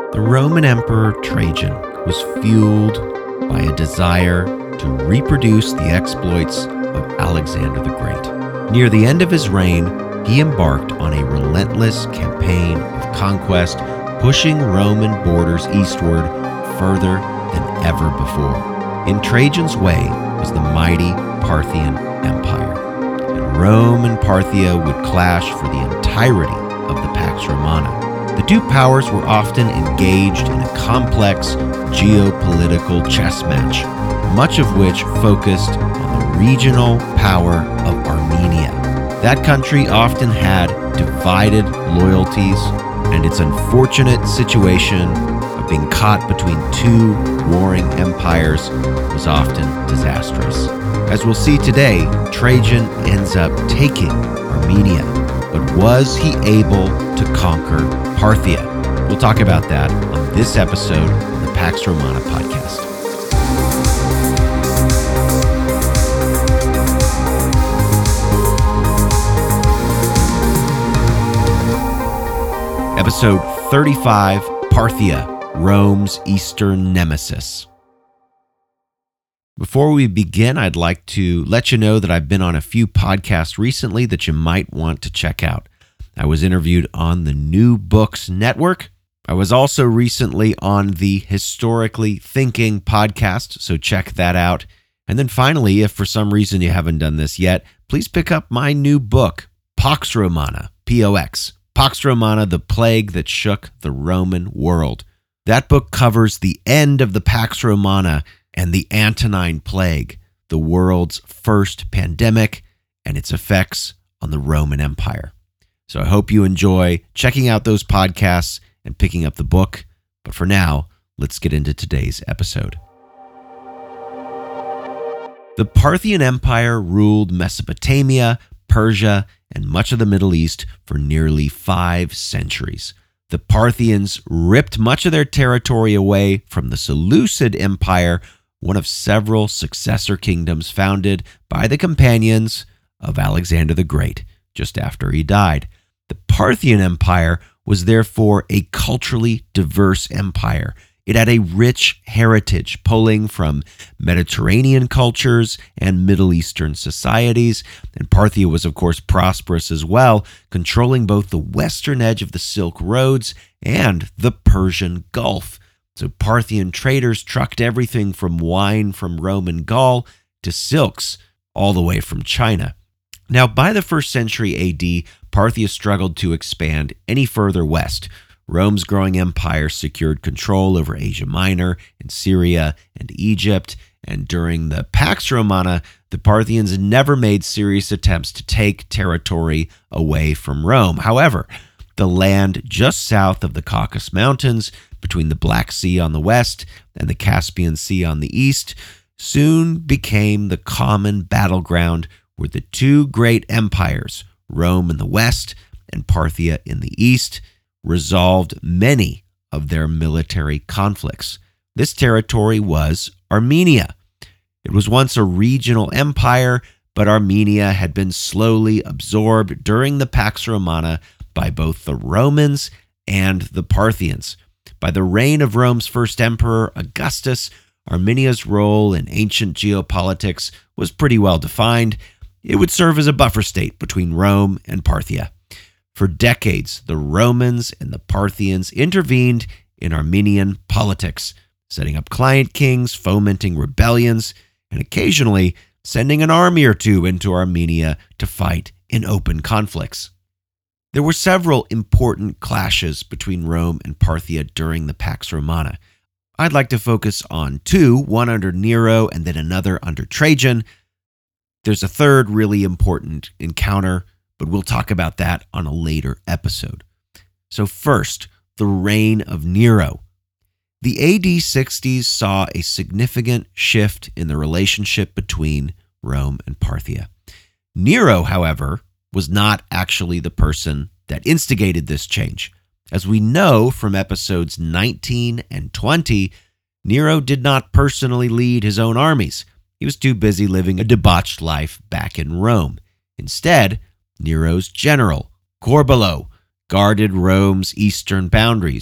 The Roman Emperor Trajan was fueled by a desire to reproduce the exploits of Alexander the Great. Near the end of his reign, he embarked on a relentless campaign of conquest, pushing Roman borders eastward further than ever before. In Trajan's way was the mighty Parthian Empire, and Rome and Parthia would clash for the entirety of the Pax Romana. The two powers were often engaged in a complex geopolitical chess match, much of which focused on the regional power of Armenia. That country often had divided loyalties, and its unfortunate situation of being caught between two warring empires was often disastrous. As we'll see today, Trajan ends up taking Armenia, but was he able to conquer Parthia? We'll talk about that on this episode of the Pax Romana podcast. Episode 35, Parthia, Rome's Eastern Nemesis. Before we begin, I'd like to let you know that I've been on a few podcasts recently that you might want to check out. I was interviewed on the New Books Network. I was also recently on the Historically Thinking podcast, so check that out. And then finally, if for some reason you haven't done this yet, please pick up my new book, Pax Romana, P-O-X. Pax Romana, the plague that shook the Roman world. That book covers the end of the Pax Romana and the Antonine Plague, the world's first pandemic, and its effects on the Roman Empire. So I hope you enjoy checking out those podcasts and picking up the book. But for now, let's get into today's episode. The Parthian Empire ruled Mesopotamia, Persia, and much of the Middle East for nearly 5 centuries. The Parthians ripped much of their territory away from the Seleucid Empire, one of several successor kingdoms founded by the companions of Alexander the Great just after he died. The Parthian Empire was therefore a culturally diverse empire. It had a rich heritage pulling from Mediterranean cultures and Middle Eastern societies, and Parthia was of course prosperous as well, controlling both the western edge of the Silk Roads and the Persian Gulf. So Parthian traders trucked everything from wine from Roman Gaul to silks all the way from China. Now, by the 1st century AD, Parthia struggled to expand any further west. Rome's growing empire secured control over Asia Minor and Syria and Egypt, and during the Pax Romana, the Parthians never made serious attempts to take territory away from Rome. However, the land just south of the Caucasus Mountains, between the Black Sea on the west and the Caspian Sea on the east, soon became the common battleground where the two great empires, Rome in the west and Parthia in the east, resolved many of their military conflicts. This territory was Armenia. It was once a regional empire, but Armenia had been slowly absorbed during the Pax Romana by both the Romans and the Parthians. By the reign of Rome's first emperor, Augustus, Armenia's role in ancient geopolitics was pretty well defined. It would serve as a buffer state between Rome and Parthia. For decades, the Romans and the Parthians intervened in Armenian politics, setting up client kings, fomenting rebellions, and occasionally sending an army or two into Armenia to fight in open conflicts. There were several important clashes between Rome and Parthia during the Pax Romana. I'd like to focus on 2, one under Nero and then another under Trajan. There's a third really important encounter, but we'll talk about that on a later episode. So first, the reign of Nero. The AD 60s saw a significant shift in the relationship between Rome and Parthia. Nero, however, was not actually the person that instigated this change. As we know from episodes 19 and 20, Nero did not personally lead his own armies. He was too busy living a debauched life back in Rome. Instead, Nero's general, Corbulo, guarded Rome's eastern boundaries.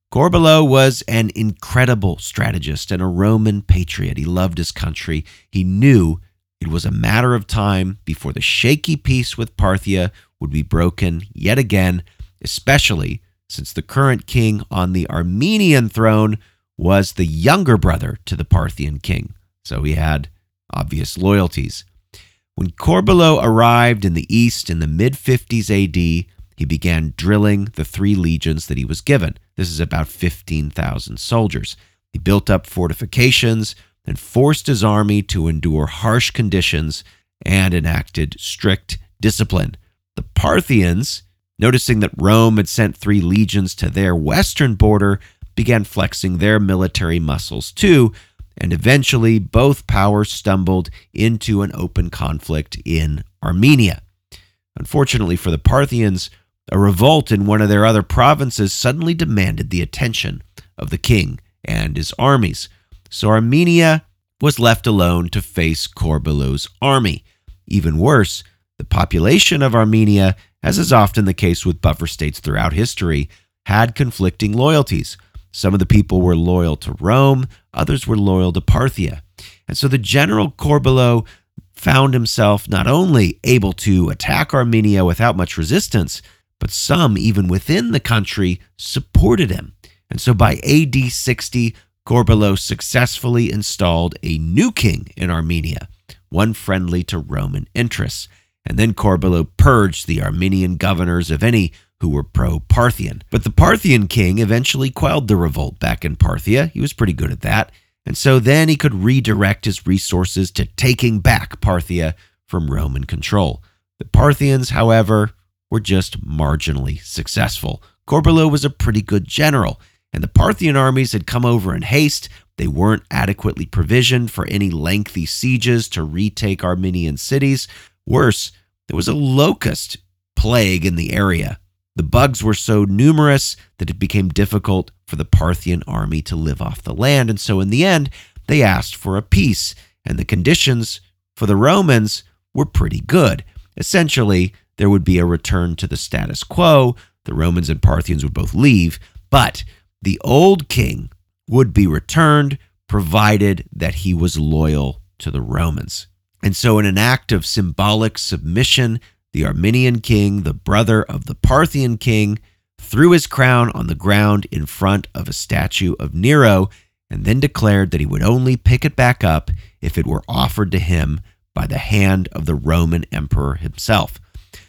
Corbulo was an incredible strategist and a Roman patriot. He loved his country. He knew it was a matter of time before the shaky peace with Parthia would be broken yet again, especially since the current king on the Armenian throne was the younger brother to the Parthian king. So he had obvious loyalties. When Corbulo arrived in the east in the mid-50s AD, he began drilling the 3 legions that he was given. This is about 15,000 soldiers. He built up fortifications and forced his army to endure harsh conditions and enacted strict discipline. The Parthians, noticing that Rome had sent 3 legions to their western border, began flexing their military muscles too, and eventually both powers stumbled into an open conflict in Armenia. Unfortunately for the Parthians, a revolt in one of their other provinces suddenly demanded the attention of the king and his armies. So Armenia was left alone to face Corbulo's army. Even worse, the population of Armenia, as is often the case with buffer states throughout history, had conflicting loyalties. Some of the people were loyal to Rome, others were loyal to Parthia. And so the general Corbulo found himself not only able to attack Armenia without much resistance, but some, even within the country, supported him. And so by AD 60, Corbulo successfully installed a new king in Armenia, one friendly to Roman interests. And then Corbulo purged the Armenian governors of any who were pro-Parthian. But the Parthian king eventually quelled the revolt back in Parthia. He was pretty good at that. And so then he could redirect his resources to taking back Parthia from Roman control. The Parthians, however, were just marginally successful. Corbulo was a pretty good general, and the Parthian armies had come over in haste. They weren't adequately provisioned for any lengthy sieges to retake Armenian cities. Worse, there was a locust plague in the area. The bugs were so numerous that it became difficult for the Parthian army to live off the land, and so in the end, they asked for a peace, and the conditions for the Romans were pretty good. Essentially, there would be a return to the status quo. The Romans and Parthians would both leave, but the old king would be returned provided that he was loyal to the Romans. And so in an act of symbolic submission, the Armenian king, the brother of the Parthian king, threw his crown on the ground in front of a statue of Nero and then declared that he would only pick it back up if it were offered to him by the hand of the Roman emperor himself.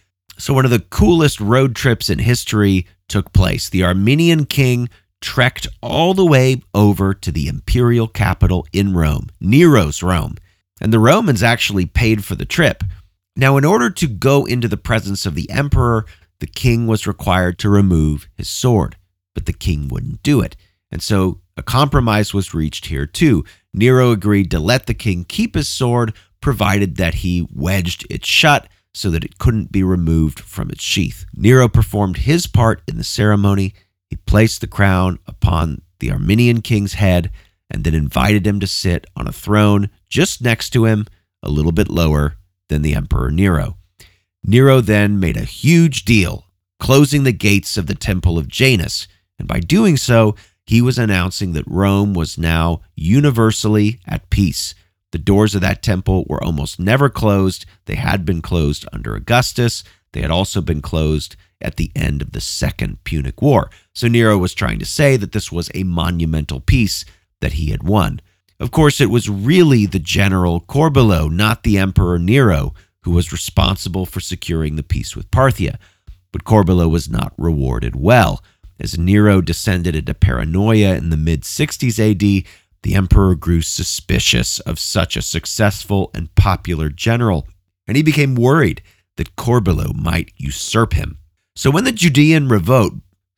So one of the coolest road trips in history took place. The Armenian king trekked all the way over to the imperial capital in Rome, Nero's Rome, and the Romans actually paid for the trip. Now, in order to go into the presence of the emperor, the king was required to remove his sword, but the king wouldn't do it. And so a compromise was reached here too. Nero agreed to let the king keep his sword, provided that he wedged it shut so that it couldn't be removed from its sheath. Nero performed his part in the ceremony. He placed the crown upon the Armenian king's head and then invited him to sit on a throne just next to him, a little bit lower than the Emperor Nero. Nero then made a huge deal, closing the gates of the Temple of Janus, and by doing so, he was announcing that Rome was now universally at peace. The doors of that temple were almost never closed. They had been closed under Augustus. They had also been closed at the end of the Second Punic War. So Nero was trying to say that this was a monumental peace that he had won. Of course, it was really the general Corbulo, not the Emperor Nero, who was responsible for securing the peace with Parthia. But Corbulo was not rewarded well. As Nero descended into paranoia in the mid-60s AD, the emperor grew suspicious of such a successful and popular general, and he became worried that Corbulo might usurp him. So when the Judean revolt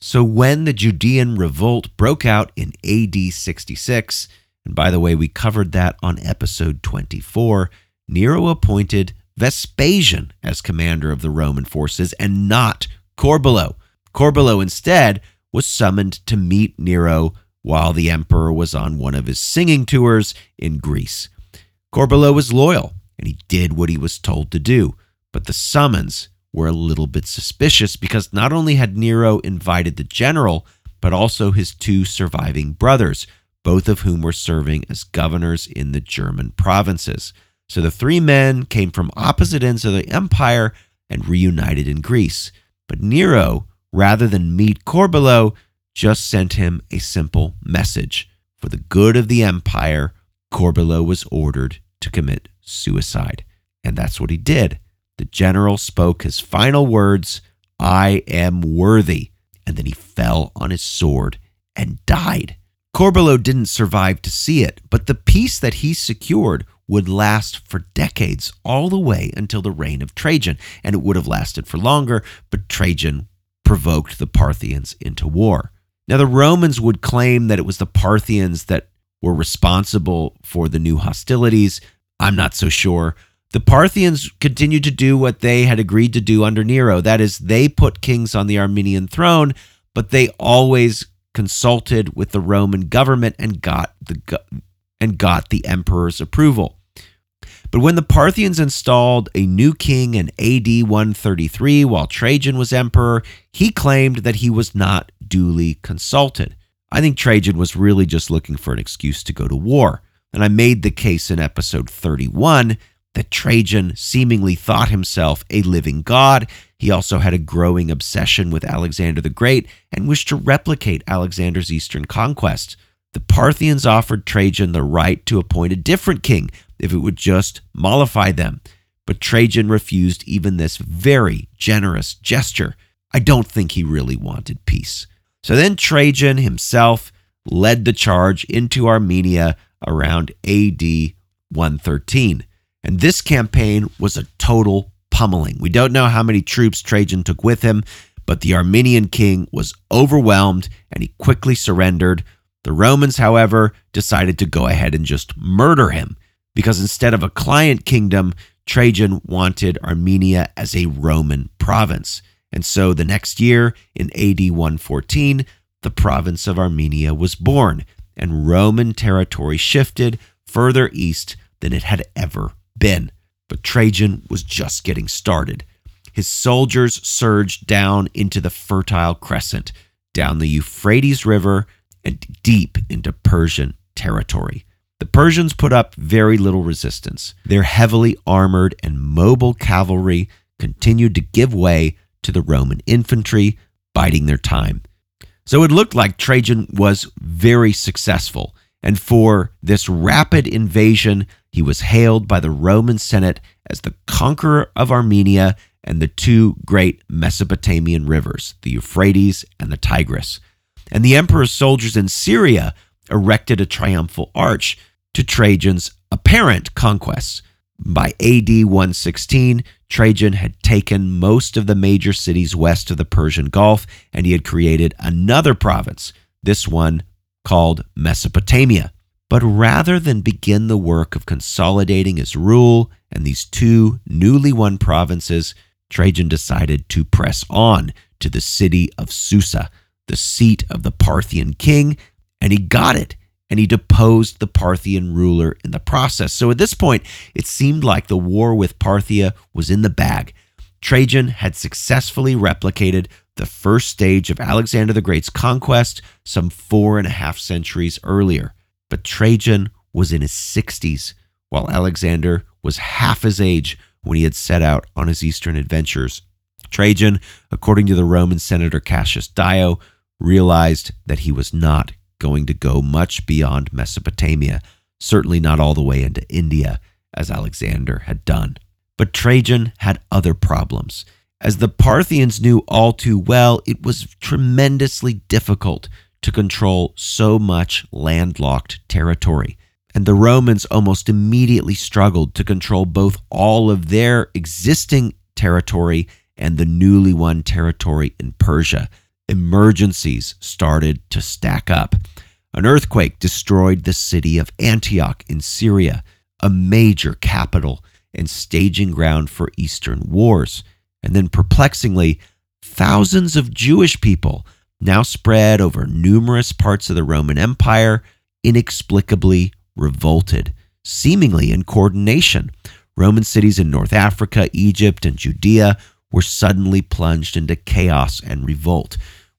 broke out in AD 66, and by the way, we covered that on episode 24, Nero appointed Vespasian as commander of the Roman forces and not Corbulo. Corbulo instead was summoned to meet Nero while the emperor was on one of his singing tours in Greece. Corbulo was loyal, and he did what he was told to do, but the summons were a little bit suspicious because not only had Nero invited the general, but also his two surviving brothers, both of whom were serving as governors in the German provinces. So the three men came from opposite ends of the empire and reunited in Greece. But Nero, rather than meet Corbulo, just sent him a simple message. For the good of the empire, Corbulo was ordered to commit suicide. And that's what he did. The general spoke his final words, "I am worthy." And then he fell on his sword and died. Corbulo didn't survive to see it, but the peace that he secured would last for decades, all the way until the reign of Trajan. And it would have lasted for longer, but Trajan provoked the Parthians into war. Now, the Romans would claim that it was the Parthians that were responsible for the new hostilities. I'm not so sure. The Parthians continued to do what they had agreed to do under Nero. That is, they put kings on the Armenian throne, but they always consulted with the Roman government and got the emperor's approval. But when the Parthians installed a new king in AD 133 while Trajan was emperor, he claimed that he was not duly consulted. I think Trajan was really just looking for an excuse to go to war. And I made the case in episode 31 that Trajan seemingly thought himself a living god. He also had a growing obsession with Alexander the Great and wished to replicate Alexander's eastern conquest. The Parthians offered Trajan the right to appoint a different king if it would just mollify them. But Trajan refused even this very generous gesture. I don't think he really wanted peace. So then Trajan himself led the charge into Armenia around AD 113. And this campaign was a total pummeling. We don't know how many troops Trajan took with him, but the Armenian king was overwhelmed and he quickly surrendered. The Romans, however, decided to go ahead and just murder him because instead of a client kingdom, Trajan wanted Armenia as a Roman province. And so the next year, in AD 114, the province of Armenia was born, and Roman territory shifted further east than it had ever been. But Trajan was just getting started. His soldiers surged down into the Fertile Crescent, down the Euphrates River, and deep into Persian territory. The Persians put up very little resistance. Their heavily armored and mobile cavalry continued to give way to the Roman infantry, biding their time. So it looked like Trajan was very successful, and for this rapid invasion, he was hailed by the Roman Senate as the conqueror of Armenia and the two great Mesopotamian rivers, the Euphrates and the Tigris. And the emperor's soldiers in Syria erected a triumphal arch to Trajan's apparent conquests. By AD 116, Trajan had taken most of the major cities west of the Persian Gulf, and he had created another province, this one called Mesopotamia. But rather than begin the work of consolidating his rule and these two newly won provinces, Trajan decided to press on to the city of Susa, the seat of the Parthian king, and he got it. And he deposed the Parthian ruler in the process. So at this point, it seemed like the war with Parthia was in the bag. Trajan had successfully replicated the first stage of Alexander the Great's conquest some 4.5 centuries earlier. But Trajan was in his 60s, while Alexander was half his age when he had set out on his eastern adventures. Trajan, according to the Roman senator Cassius Dio, realized that he was not going to go much beyond Mesopotamia, certainly not all the way into India, as Alexander had done. But Trajan had other problems. As the Parthians knew all too well, it was tremendously difficult to control so much landlocked territory. And the Romans almost immediately struggled to control both all of their existing territory and the newly won territory in Persia. Emergencies started to stack up. An earthquake destroyed the city of Antioch in Syria, a major capital and staging ground for Eastern wars. And then perplexingly, thousands of Jewish people, now spread over numerous parts of the Roman Empire, inexplicably revolted, seemingly in coordination. Roman cities in North Africa, Egypt, and Judea were suddenly plunged into chaos and revolt.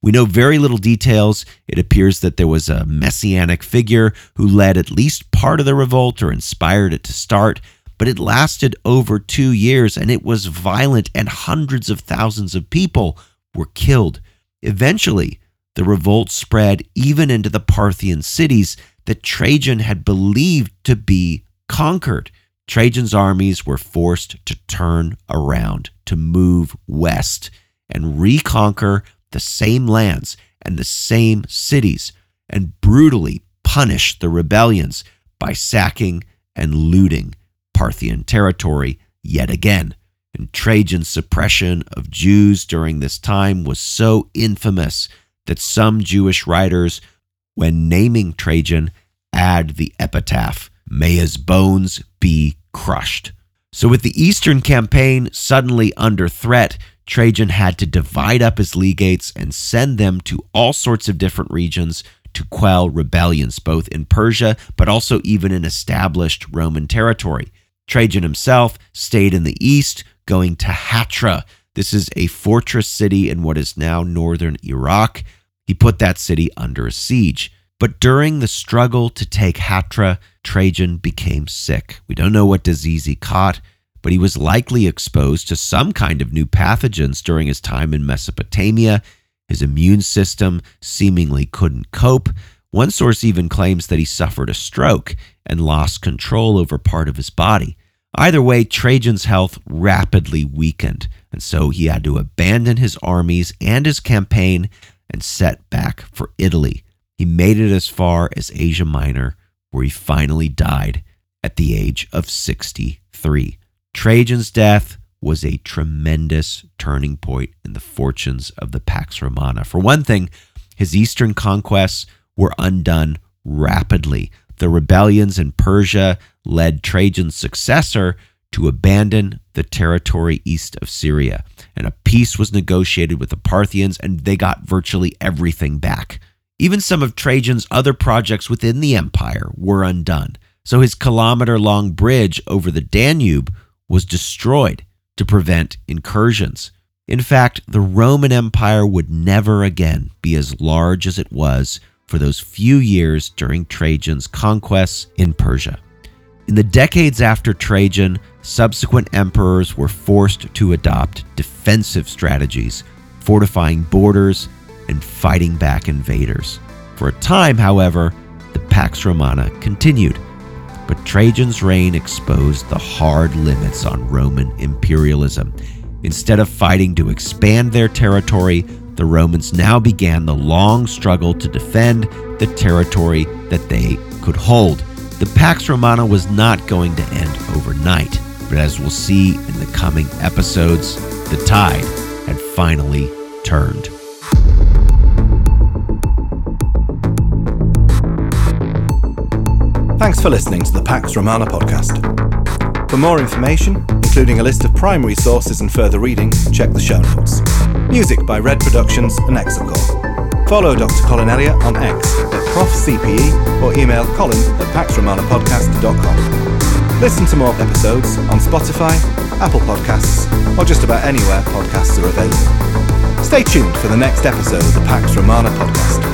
We know very little details. It appears that there was a messianic figure who led at least part of the revolt or inspired it to start, but it lasted over 2 years and it was violent and hundreds of thousands of people were killed. Eventually, the revolt spread even into the Parthian cities that Trajan had believed to be conquered. Trajan's armies were forced to turn around, to move west and reconquer the same lands and the same cities, and brutally punish the rebellions by sacking and looting Parthian territory yet again. And Trajan's suppression of Jews during this time was so infamous that some Jewish writers, when naming Trajan, add the epitaph, "May his bones be crushed." So with the Eastern campaign suddenly under threat, Trajan had to divide up his legates and send them to all sorts of different regions to quell rebellions, both in Persia, but also even in established Roman territory. Trajan himself stayed in the east, going to Hatra. This is a fortress city in what is now northern Iraq. He put that city under a siege. But during the struggle to take Hatra, Trajan became sick. We don't know what disease he caught, but he was likely exposed to some kind of new pathogens during his time in Mesopotamia. His immune system seemingly couldn't cope. One source even claims that he suffered a stroke and lost control over part of his body. Either way, Trajan's health rapidly weakened, and so he had to abandon his armies and his campaign and set back for Italy. He made it as far as Asia Minor, where he finally died at the age of 63. Trajan's death was a tremendous turning point in the fortunes of the Pax Romana. For one thing, his eastern conquests were undone rapidly. The rebellions in Persia led Trajan's successor to abandon the territory east of Syria, and a peace was negotiated with the Parthians, and they got virtually everything back. Even some of Trajan's other projects within the empire were undone. So his kilometer-long bridge over the Danube was destroyed to prevent incursions. In fact, the Roman Empire would never again be as large as it was for those few years during Trajan's conquests in Persia. In the decades after Trajan, subsequent emperors were forced to adopt defensive strategies, fortifying borders and fighting back invaders. For a time, however, the Pax Romana continued. But Trajan's reign exposed the hard limits on Roman imperialism. Instead of fighting to expand their territory, the Romans now began the long struggle to defend the territory that they could hold. The Pax Romana was not going to end overnight, but as we'll see in the coming episodes, the tide had finally turned. Thanks for listening to the Pax Romana podcast. For more information, including a list of primary sources and further reading, check the show notes. Music by Red Productions and Exocor. Follow Dr. Colin Elliott on X at ProfCPE or email colin@paxromanapodcast.com. Listen to more episodes on Spotify, Apple Podcasts, or just about anywhere podcasts are available. Stay tuned for the next episode of the Pax Romana podcast.